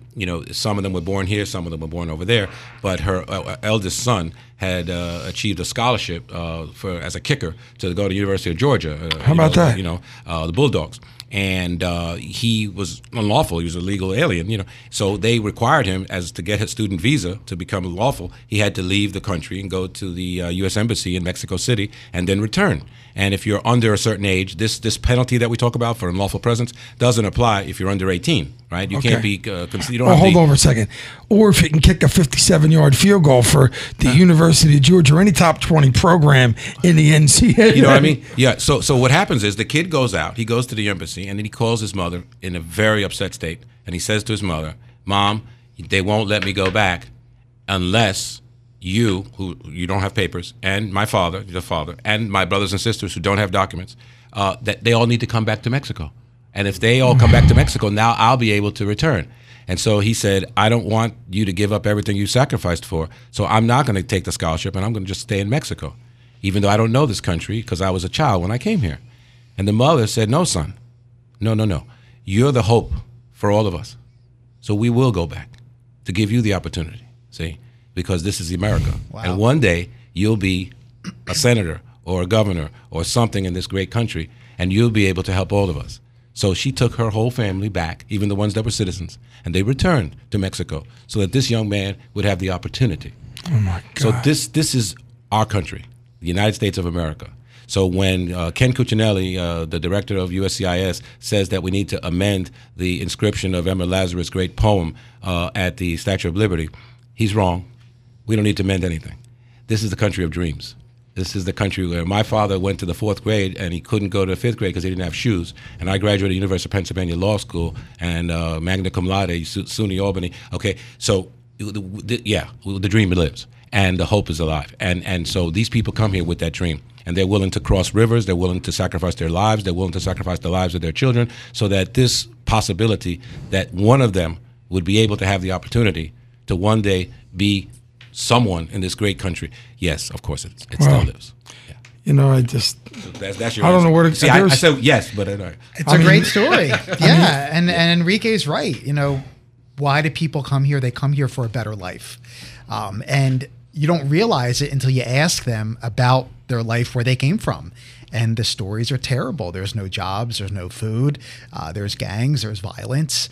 some of them were born here, some of them were born over there. But her eldest son had achieved a scholarship as a kicker to go to the University of Georgia. How about that? The Bulldogs. And he was unlawful. He was a legal alien, So they required him, to get his student visa to become lawful, he had to leave the country and go to the U.S. Embassy in Mexico City and then return. And if you're under a certain age, this penalty that we talk about for unlawful presence doesn't apply if you're under 18, right? You can't be considered. Hold on for a second. Or if you can kick a 57-yard field goal for the University of Georgia or any top 20 program in the NCAA. You know what I mean? Yeah. So what happens is the kid goes out, he goes to the embassy, and then he calls his mother in a very upset state, and he says to his mother, "Mom, they won't let me go back unless you, who you don't have papers, and my father, the father, and my brothers and sisters who don't have documents, that they all need to come back to Mexico. And if they all come back to Mexico, now I'll be able to return." And so he said, "I don't want you to give up everything you sacrificed for, so I'm not going to take the scholarship, and I'm going to just stay in Mexico, even though I don't know this country because I was a child when I came here." And the mother said, "No, son, no. You're the hope for all of us. So we will go back to give you the opportunity, see, because this is America. Wow. And one day you'll be a senator or a governor or something in this great country, and you'll be able to help all of us." So she took her whole family back, even the ones that were citizens, and they returned to Mexico so that this young man would have the opportunity. Oh, my God. So this is our country, the United States of America. So when Ken Cuccinelli, the director of USCIS, says that we need to amend the inscription of Emma Lazarus' great poem at the Statue of Liberty, he's wrong. We don't need to amend anything. This is the country of dreams. This is the country where my father went to the 4th grade and he couldn't go to the 5th grade because he didn't have shoes. And I graduated University of Pennsylvania Law School and magna cum laude, SUNY Albany. Okay, so the dream lives. and the hope is alive. And so these people come here with that dream. And they're willing to cross rivers. They're willing to sacrifice their lives. They're willing to sacrifice the lives of their children so that this possibility that one of them would be able to have the opportunity to one day be someone in this great country. Yes, of course, it still lives. Yeah. You know, I just so that's your I don't answer. know where to see. I said yes, but it's a great story. Yeah, and Enrique's right. You know, why do people come here? They come here for a better life, and you don't realize it until you ask them about their life where they came from. And the stories are terrible. There's no jobs, there's no food, there's gangs, there's violence.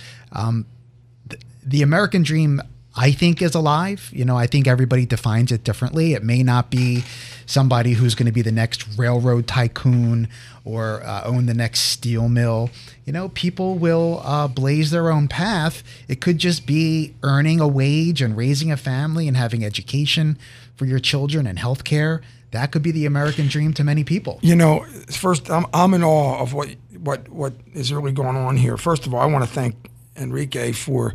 The American dream, I think, is alive. You know, I think everybody defines it differently. It may not be somebody who's going to be the next railroad tycoon or own the next steel mill. You know, people will blaze their own path. It could just be earning a wage and raising a family and having education for your children and health care. That could be the American dream to many people. You know, first, I'm in awe of what is really going on here. First of all, I want to thank Enrique for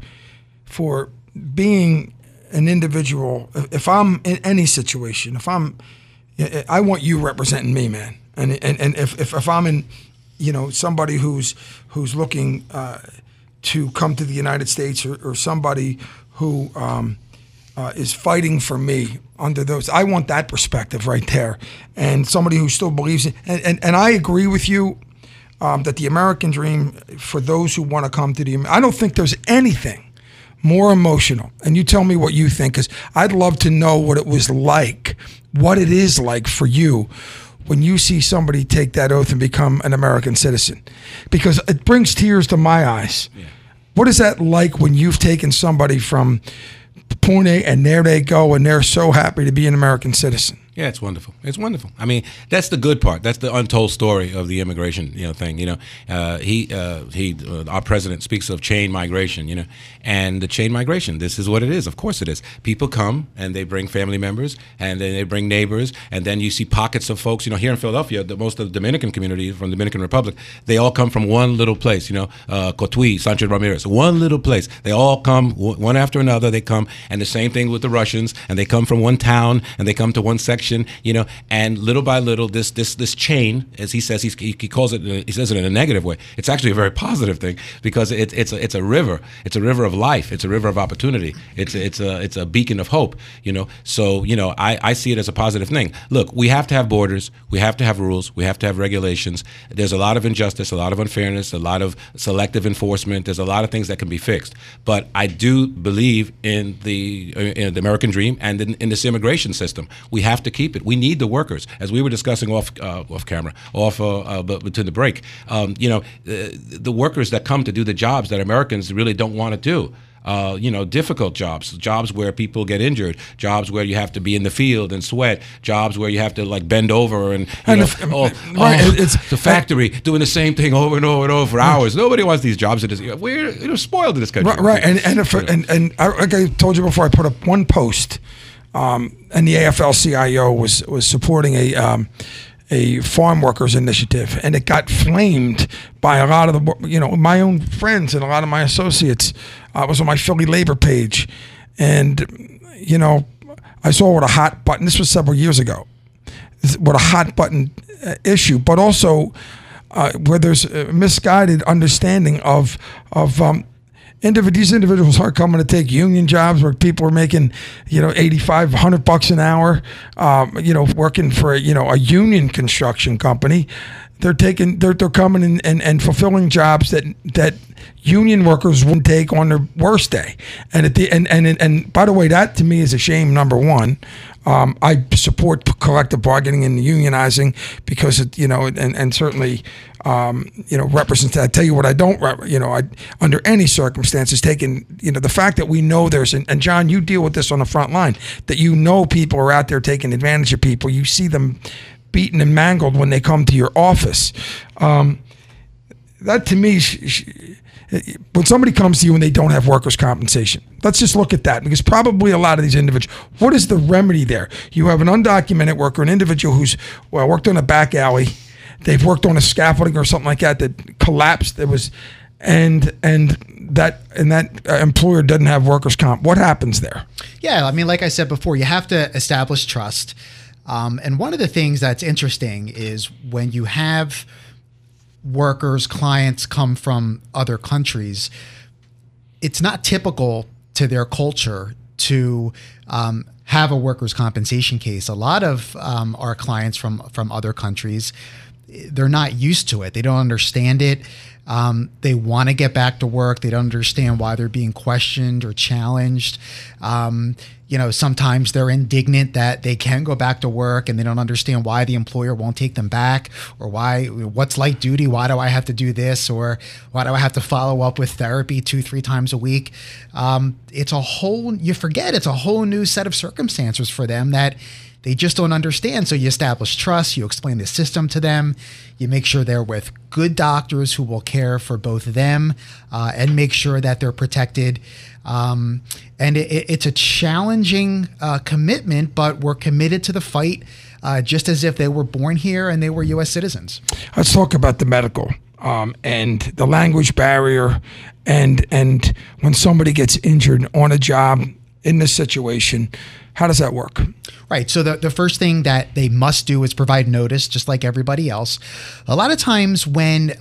being an individual. If I'm in any situation, I want you representing me, man. And if I'm in, you know, somebody who's looking to come to the United States or somebody who is fighting for me under those, I want that perspective right there, and somebody who still believes in, and I agree with you that the American dream, for those who want to come to I don't think there's anything more emotional, and you tell me what you think, because I'd love to know what it was like, what it is like for you when you see somebody take that oath and become an American citizen, because it brings tears to my eyes. Yeah. What is that like when you've taken somebody from point A and there they go and they're so happy to be an American citizen? Yeah, it's wonderful. It's wonderful. I mean, that's the good part. That's the untold story of the immigration, thing. Our president speaks of chain migration, and the chain migration. This is what it is. Of course, it is. People come and they bring family members, and then they bring neighbors, and then you see pockets of folks. Here in Philadelphia, most of the Dominican community from the Dominican Republic, they all come from one little place. Cotuí, Sanchez Ramirez, one little place. They all come one after another. They come, and the same thing with the Russians, and they come from one town, and they come to one section. And little by little, this chain, as he says, he calls it. He says it in a negative way. It's actually a very positive thing, because it's a river. It's a river of life. It's a river of opportunity. It's a beacon of hope. So I see it as a positive thing. Look, we have to have borders. We have to have rules. We have to have regulations. There's a lot of injustice, a lot of unfairness, a lot of selective enforcement. There's a lot of things that can be fixed. But I do believe in the American dream and in this immigration system. We have to keep it. We need the workers, as we were discussing off camera, between the break. The workers that come to do the jobs that Americans really don't want to do. Difficult jobs where people get injured, jobs where you have to be in the field and sweat, jobs where you have to bend over and it's the factory doing the same thing over and over and over for hours. Nobody wants these jobs. We're spoiled in this country. Right. And like I told you before, I put up one post. And the AFL-CIO was supporting a farm workers initiative, and it got flamed by a lot of the my own friends and a lot of my associates. It was on my Philly labor page, and I saw what a hot button. This was several years ago. What a hot button issue, but also where there's a misguided understanding of these individuals aren't coming to take union jobs where people are making, $85-100 an hour, working for a union construction company. They're coming and fulfilling jobs that union workers wouldn't take on their worst day. And by the way, that to me is a shame. Number one, I support collective bargaining and unionizing because it, and certainly, represents that. I tell you what, I don't, under any circumstances, taking, the fact that we know and John, you deal with this on the front line, that people are out there taking advantage of people. You see them beaten and mangled when they come to your office. That to me, when somebody comes to you and they don't have workers' compensation, let's just look at that, because probably a lot of these individuals, what is the remedy there? You have an undocumented worker, an individual who's worked on a back alley, they've worked on a scaffolding or something like that collapsed. and that employer doesn't have workers' comp, what happens there? Yeah, I mean, like I said before, you have to establish trust. And one of the things that's interesting is when you have workers, clients come from other countries, it's not typical to their culture to have a workers' compensation case. A lot of our clients from other countries, they're not used to it. They don't understand it. They want to get back to work. They don't understand why they're being questioned or challenged. Sometimes they're indignant that they can go back to work and they don't understand why the employer won't take them back, or what's light duty? Why do I have to do this? Or why do I have to follow up with therapy 2-3 times a week? It's a whole new set of circumstances for them that they just don't understand. So you establish trust, you explain the system to them, you make sure they're with good doctors who will care for both them and make sure that they're protected. And it's a challenging commitment, but we're committed to the fight just as if they were born here and they were U.S. citizens. Let's talk about the medical and the language barrier and when somebody gets injured on a job in this situation. How does that work? Right. So the first thing that they must do is provide notice, just like everybody else. A lot of times when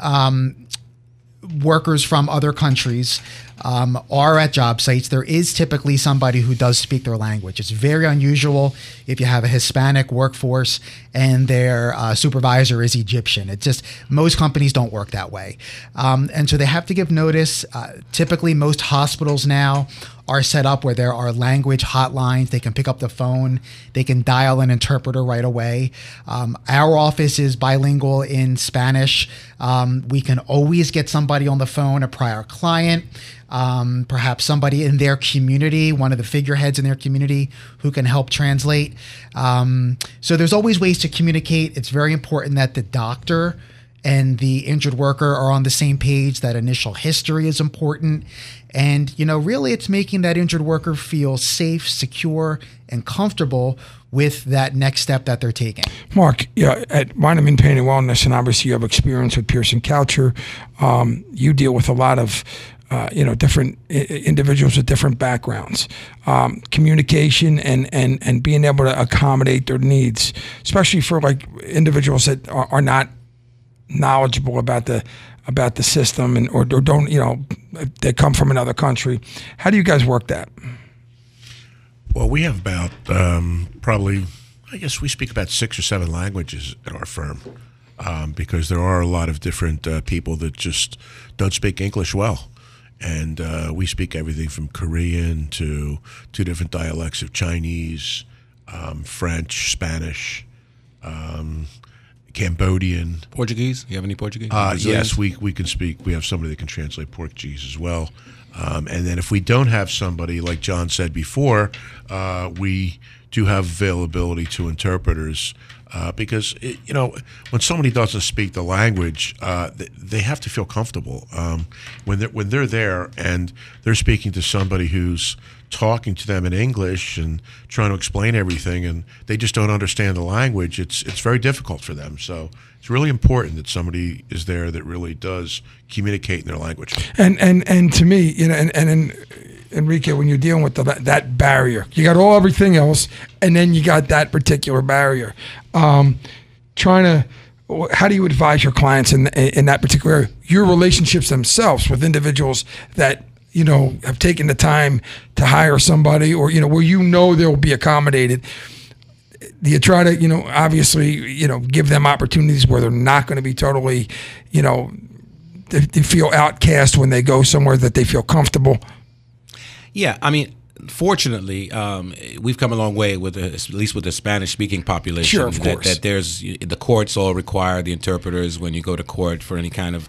workers from other countries are at job sites, there is typically somebody who does speak their language. It's very unusual if you have a Hispanic workforce and their supervisor is Egyptian. It's just, most companies don't work that way. And so they have to give notice. Typically, most hospitals now are set up where there are language hotlines. They can pick up the phone. They can dial an interpreter right away. Our office is bilingual in Spanish. We can always get somebody on the phone, a prior client, perhaps somebody in their community, one of the figureheads in their community who can help translate. So there's always ways to communicate. It's very important that the doctor and the injured worker are on the same page. That initial history is important. And, really it's making that injured worker feel safe, secure, and comfortable with that next step that they're taking. Mark, at Weinman Pain and Wellness, and obviously you have experience with Pearson Coucher. You deal with a lot of different individuals with different backgrounds. Communication and being able to accommodate their needs, especially for like individuals that are not knowledgeable about the system or don't, they come from another country. How do you guys work that? Well, we have about probably, I guess we speak about 6 or 7 languages at our firm because there are a lot of different people that just don't speak English well. And we speak everything from Korean to 2 different dialects of Chinese, French, Spanish, Cambodian. Portuguese? You have any Portuguese? Yes, we can speak. We have somebody that can translate Portuguese as well. And then if we don't have somebody, like John said before, we do have availability to interpreters because, when somebody doesn't speak the language, they have to feel comfortable. When they're there and they're speaking to somebody who's talking to them in English and trying to explain everything, and they just don't understand the language, it's very difficult for them. So it's really important that somebody is there that really does communicate in their language. And to me, and Enrique, when you're dealing with that barrier, you got everything else, and then you got that particular barrier. How do you advise your clients in that particular area? Your relationships themselves with individuals that have taken the time to hire somebody, or where they'll be accommodated. Do you try to obviously give them opportunities where they're not going to be totally they feel outcast when they go somewhere, that they feel comfortable? Yeah, I mean, fortunately, we've come a long way at least with the Spanish-speaking population. Sure, of course. That there's the courts all require the interpreters when you go to court for any kind of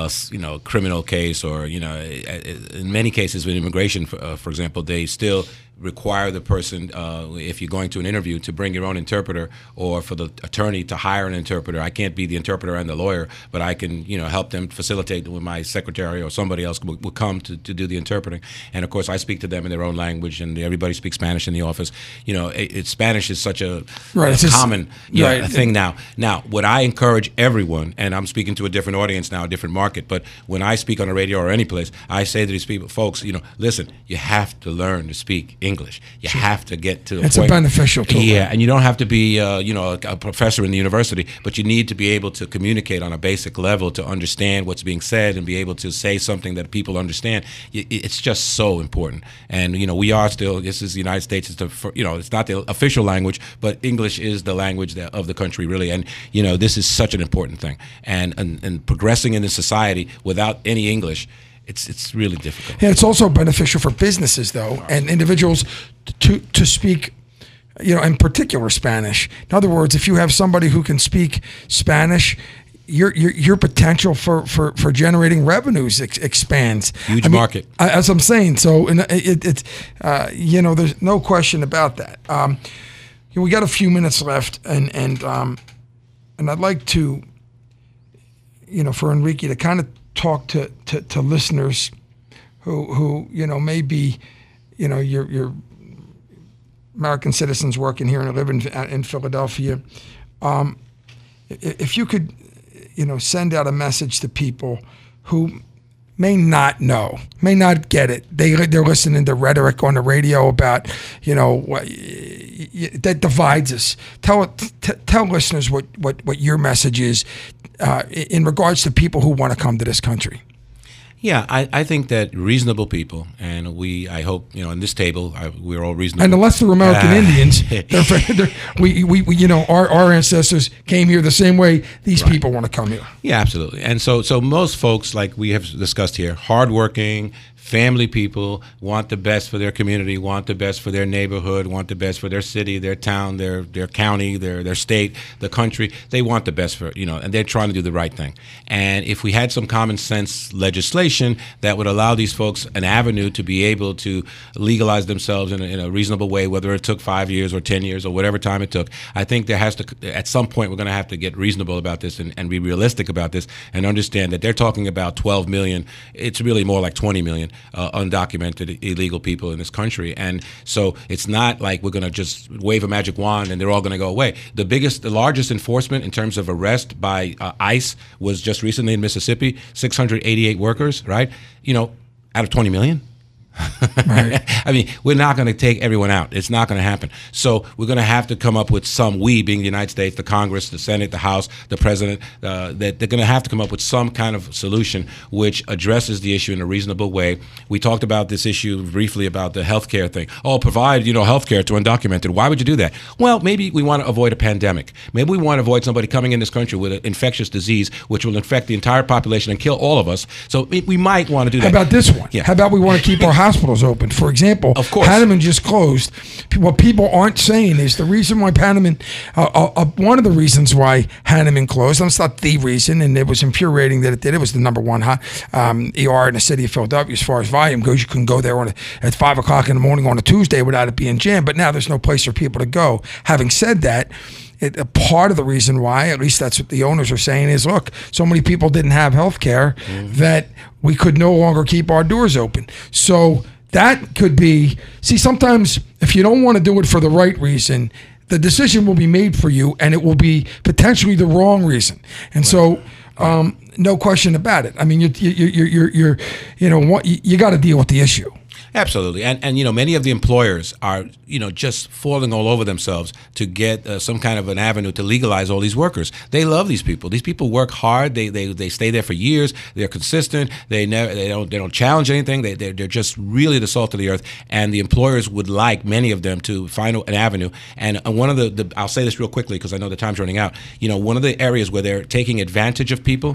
criminal case, or in many cases with immigration, for example, they still require the person, if you're going to an interview, to bring your own interpreter, or for the attorney to hire an interpreter. I can't be the interpreter and the lawyer, but I can, help them facilitate when my secretary or somebody else will come to do the interpreting. And of course, I speak to them in their own language, and everybody speaks Spanish in the office. Spanish is such a common thing now. Now, what I encourage everyone, and I'm speaking to a different audience now, a different market, but when I speak on the radio or any place, I say to these people, folks, listen, you have to learn to speak English. You have to get to it's a beneficial tool. Yeah, and you don't have to be, a professor in the university, but you need to be able to communicate on a basic level to understand what's being said and be able to say something that people understand. It's just so important. And we are still. This is the United States. It's not the official language, but English is the language of the country, really. And this is such an important thing. And progressing in the society without any English, it's really difficult. Yeah, it's also beneficial for businesses, though, and individuals to speak, in particular Spanish. In other words, if you have somebody who can speak Spanish, your potential for generating revenues expands. Huge market, as I'm saying. So it's there's no question about that. We got a few minutes left, and I'd like to, for Enrique to kind of talk to listeners who may be, your American citizens working here and live in Philadelphia. If you could, send out a message to people who may not know, may not get it. They're listening to rhetoric on the radio about, that divides us. Tell listeners what your message is in regards to people who want to come to this country. Yeah, I think that reasonable people, and I hope, in this table, we're all reasonable. And unless they're American Indians, our ancestors came here the same way these people want to come here. Yeah, absolutely. And so most folks, like we have discussed here, hardworking, family people, want the best for their community, want the best for their neighborhood, want the best for their city, their town, their county, their state, the country. They want the best for, and they're trying to do the right thing. And if we had some common sense legislation that would allow these folks an avenue to be able to legalize themselves in a reasonable way, whether it took 5 years or 10 years or whatever time it took, I think there has to, at some point, we're going to have to get reasonable about this and be realistic about this and understand that they're talking about 12 million. It's really more like 20 million. Undocumented illegal people in this country. And so it's not like we're going to just wave a magic wand and they're all going to go away. The largest enforcement in terms of arrest by ICE was just recently in Mississippi, 688 workers, right? Out of 20 million. Right. I mean, we're not going to take everyone out. It's not going to happen. So we're going to have to come up with we being the United States, the Congress, the Senate, the House, the President, that they're going to have to come up with some kind of solution which addresses the issue in a reasonable way. We talked about this issue briefly about the healthcare thing. Provide, healthcare to undocumented. Why would you do that? Well, maybe we want to avoid a pandemic. Maybe we want to avoid somebody coming in this country with an infectious disease which will infect the entire population and kill all of us. So we might want to do that. How about this one? Yeah. How about we want to keep our hospitals open? For example, of course, Panamint just closed. What people aren't saying is the reason why Panamint, one of the reasons why Panamint closed, and it's not the reason, and it was infuriating that it did. It was the number one ER in the city of Philadelphia as far as volume goes. You couldn't go there at 5 o'clock in the morning on a Tuesday without it being jammed, but now there's no place for people to go. Having said that, a part of the reason why, at least that's what the owners are saying, is look, so many people didn't have health care that we could no longer keep our doors open. So that could be, sometimes if you don't want to do it for the right reason, the decision will be made for you and it will be potentially the wrong reason. And so, no question about it. I mean, you got to deal with the issue. Absolutely. And many of the employers are, just falling all over themselves to get some kind of an avenue to legalize all these workers. They love these people. These people work hard. They stay there for years. They're consistent. They don't challenge anything. They're just really the salt of the earth. And the employers would like many of them to find an avenue. And one of the I'll say this real quickly because I know the time's running out. One of the areas where they're taking advantage of people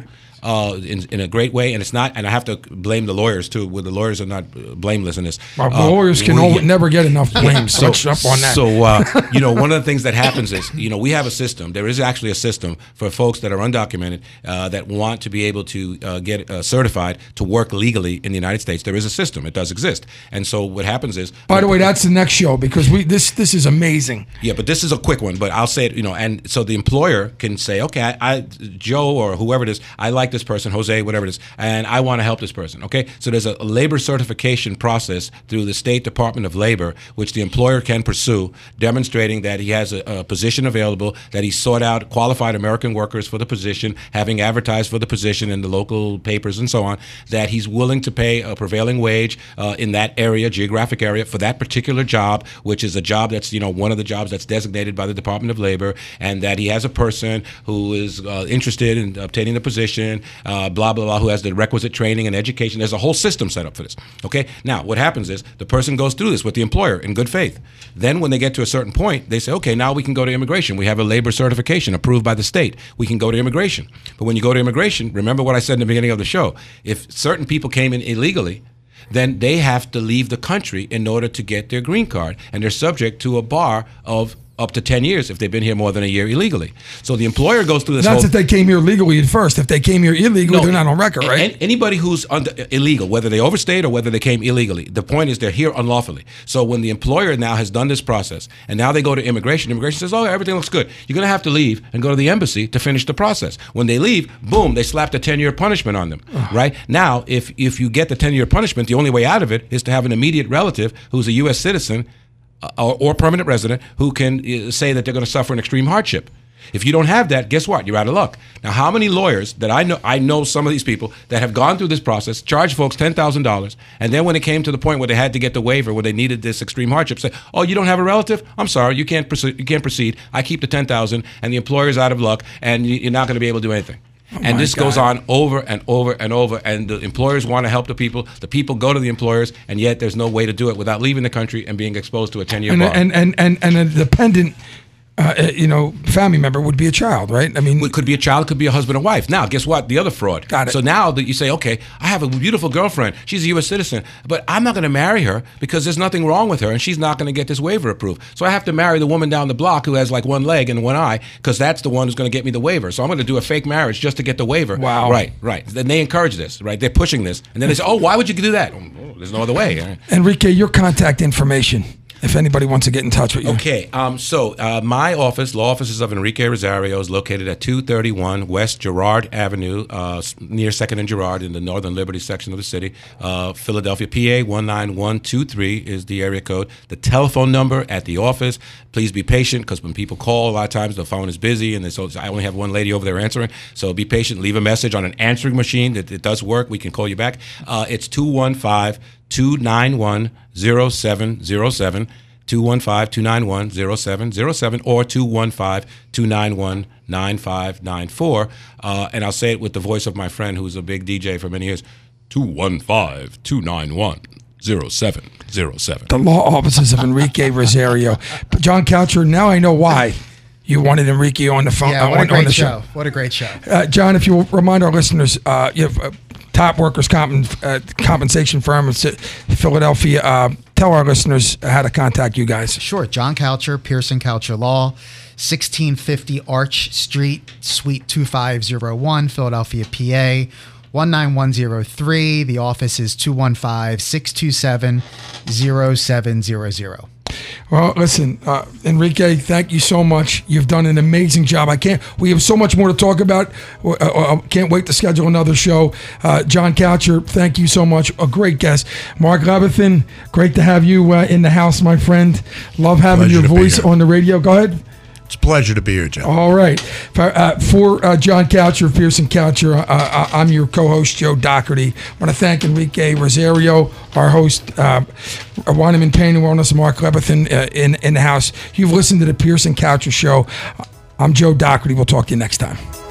in a great way, and it's not. And I have to blame the lawyers too. Well, the lawyers are not blameless in this. Lawyers can never get enough blame. So up on that. So one of the things that happens is we have a system. There is actually a system for folks that are undocumented that want to be able to get certified to work legally in the United States. There is a system. It does exist. And so what happens is. By the way, that's the next show because this is amazing. Yeah, but this is a quick one. But I'll say it. And so the employer can say, okay, I Joe or whoever it is, I like this person, Jose, whatever it is, and I want to help this person. Okay, so there's a labor certification process through the State Department of Labor, which the employer can pursue, demonstrating that he has a position available, that he sought out qualified American workers for the position, having advertised for the position in the local papers and so on, that he's willing to pay a prevailing wage in that area, geographic area, for that particular job, which is a job that's one of the jobs that's designated by the Department of Labor, and that he has a person who is interested in obtaining the position, blah, blah, blah, who has the requisite training and education. There's a whole system set up for this. Okay? Now, what happens is the person goes through this with the employer in good faith. Then when they get to a certain point, they say, okay, now we can go to immigration. We have a labor certification approved by the state. We can go to immigration. But when you go to immigration, remember what I said in the beginning of the show. If certain people came in illegally, then they have to leave the country in order to get their green card. And they're subject to a bar of up to 10 years if they've been here more than a year illegally. So the employer goes through this That's if they came here legally at first. If they came here illegally, they're not on record, right? Anybody who's illegal, whether they overstayed or whether they came illegally, the point is they're here unlawfully. So when the employer now has done this process, and now they go to immigration says, oh, everything looks good. You're going to have to leave and go to the embassy to finish the process. When they leave, boom, they slapped a 10-year punishment on them, right? Now, if you get the 10-year punishment, the only way out of it is to have an immediate relative who's a U.S. citizen or permanent resident who can say that they're going to suffer an extreme hardship. If you don't have that, guess what? You're out of luck. Now, how many lawyers that I know some of these people that have gone through this process, charged folks $10,000, and then when it came to the point where they had to get the waiver, where they needed this extreme hardship, say, oh, you don't have a relative? I'm sorry, you can't proceed. I keep the $10,000, and the employer's out of luck, and you're not going to be able to do anything. And this goes on over and over and over, and the employers want to help the people go to the employers, and yet there's no way to do it without leaving the country and being exposed to a 10-year bar. And a dependent family member would be a child, right? I mean, it could be a child, could be a husband or wife. Now, guess what? The other fraud. Got it. So now that you say, okay, I have a beautiful girlfriend. She's a U.S. citizen, but I'm not going to marry her because there's nothing wrong with her, and she's not going to get this waiver approved. So I have to marry the woman down the block who has like one leg and one eye because that's the one who's going to get me the waiver. So I'm going to do a fake marriage just to get the waiver. Wow. Right. Then they encourage this, right? They're pushing this, and then they say, oh, why would you do that? Oh, there's no other way. Right? Enrique, your contact information, if anybody wants to get in touch with you. Okay, so my office, law offices of Enrique Rosario, is located at 231 West Girard Avenue, near 2nd and Girard in the Northern Liberty section of the city. Philadelphia, PA 19123 is the area code. The telephone number at the office, please be patient because when people call, a lot of times the phone is busy and so I only have one lady over there answering. So be patient, leave a message on an answering machine. It does work. We can call you back. It's 215-291-0707, 215-291-0707, or 215-291-9594. And I'll say it with the voice of my friend who's a big DJ for many years, 215-291-0707. The law offices of Enrique Rosario. John Coucher, now I know why you wanted Enrique on the phone. Yeah, what a great show. What a great show. John, if you will remind our listeners, you have top workers' compensation firm in Philadelphia. Tell our listeners how to contact you guys. Sure. John Coucher, Pearson Coucher Law, 1650 Arch Street, Suite 2501, Philadelphia, PA, 19103. The office is 215-627-0700. Well, listen, Enrique, thank you so much. You've done an amazing job. We have so much more to talk about. Can't wait to schedule another show. John Coucher, thank you so much. A great guest. Mark Leviathan, great to have you in the house, my friend. Love having your voice on the radio. Go ahead. It's a pleasure to be here, Joe. All right. For John Coucher, Pearson Coucher, I'm your co-host, Joe Doherty. I want to thank Enrique Rosario, our host, Weinman Pain and Wellness, Mark Leviathan in the house. You've listened to the Pearson Coucher Show. I'm Joe Doherty. We'll talk to you next time.